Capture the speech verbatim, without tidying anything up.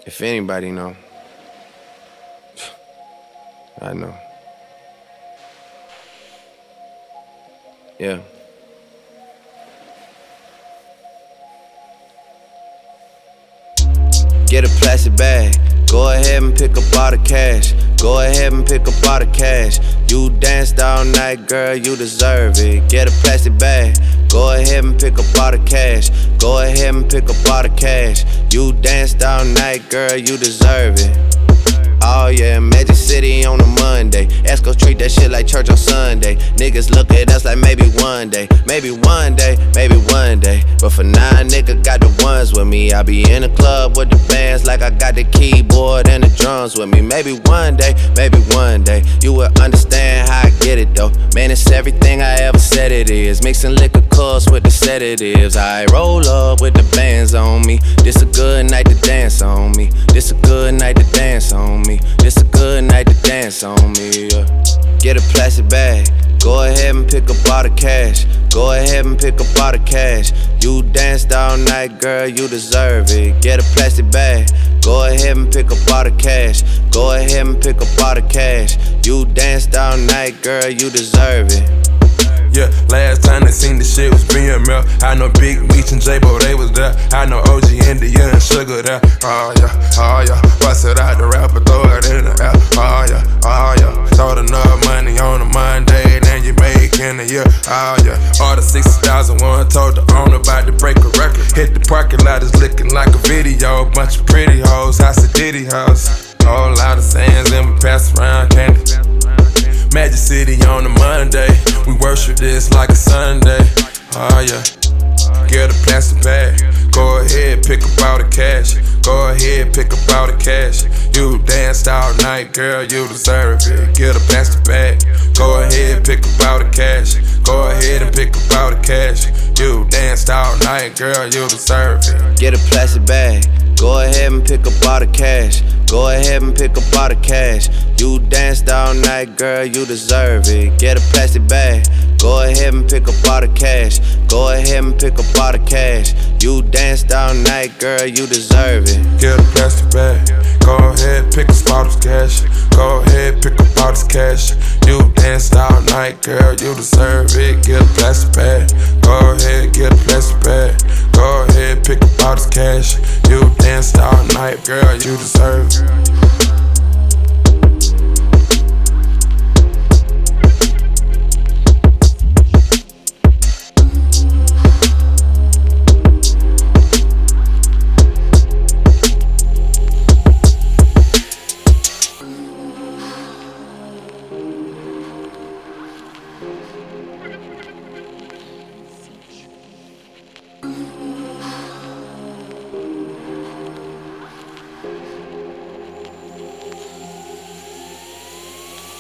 If anybody know, I know. Yeah. Get a plastic bag. Go ahead and pick up all the cash. Go ahead and pick up all the cash. You danced all night, girl, you deserve it. Get a plastic bag. Go ahead and pick up all the cash. Go ahead and pick up all the cash. You danced all night, girl, you deserve it. Oh yeah, Magic City on a Monday. Esco treat that shit like church on Sunday. Niggas look at us like maybe one day. Maybe one day, maybe one day. But for now, nigga got the ones with me. I be in the club with the bands like I got the keyboard and the drums with me. Maybe one day, maybe one day you will understand how I get it though. Man, it's everything I ever said it is. Mixing liquor course with the sedatives. I roll up with the bands on me. This a good night to dance on me. This a good night to dance on me. This a good night to dance on me, yeah. Get a plastic bag. Go ahead and pick up all the cash. Go ahead and pick up all the cash. You danced all night, girl, you deserve it. Get a plastic bag. Go ahead and pick up all the cash. Go ahead and pick up all the cash. You danced all night, girl, you deserve it. Yeah, last time they seen the shit was B M L. I know Big Meech and J-Bo, they was there. I know O G, India, and Sugar there. Oh yeah, oh yeah. Bust it out the rapper, throw it in the air. Oh yeah, oh yeah. Told enough money on a Monday, then you make in a year. Oh yeah. All the sixty thousand one told the owner about to break a record. Hit the parking lot, is looking like a video. Bunch of pretty hoes, house a Diddy house. Whole lot of sands and we pass around candy. Magic City on a Monday. We worship this like a Sunday. Oh yeah. Get a plastic bag. Go ahead, pick up all the cash. Go ahead, pick up all the cash. You danced all night, girl, you deserve it. Get a plastic bag. Go ahead, pick up all the cash. Go ahead and pick up all the cash. You danced all night, girl, you deserve it. Get a plastic bag. Go ahead and pick up all the cash. Go ahead and pick up all the cash. You danced all night, girl, you deserve it. Get a plastic bag. Go ahead and pick up all the cash. Go ahead and pick up all the cash. You danced all night, girl, you deserve it. Get a plastic bag. Go ahead, pick up all this cash. Go ahead, pick up all this cash. You danced all night, girl, you deserve it. Get a plastic bag. Go ahead, get a plastic bag. Go ahead, pick up all this cash. You danced all night, girl, you deserve it.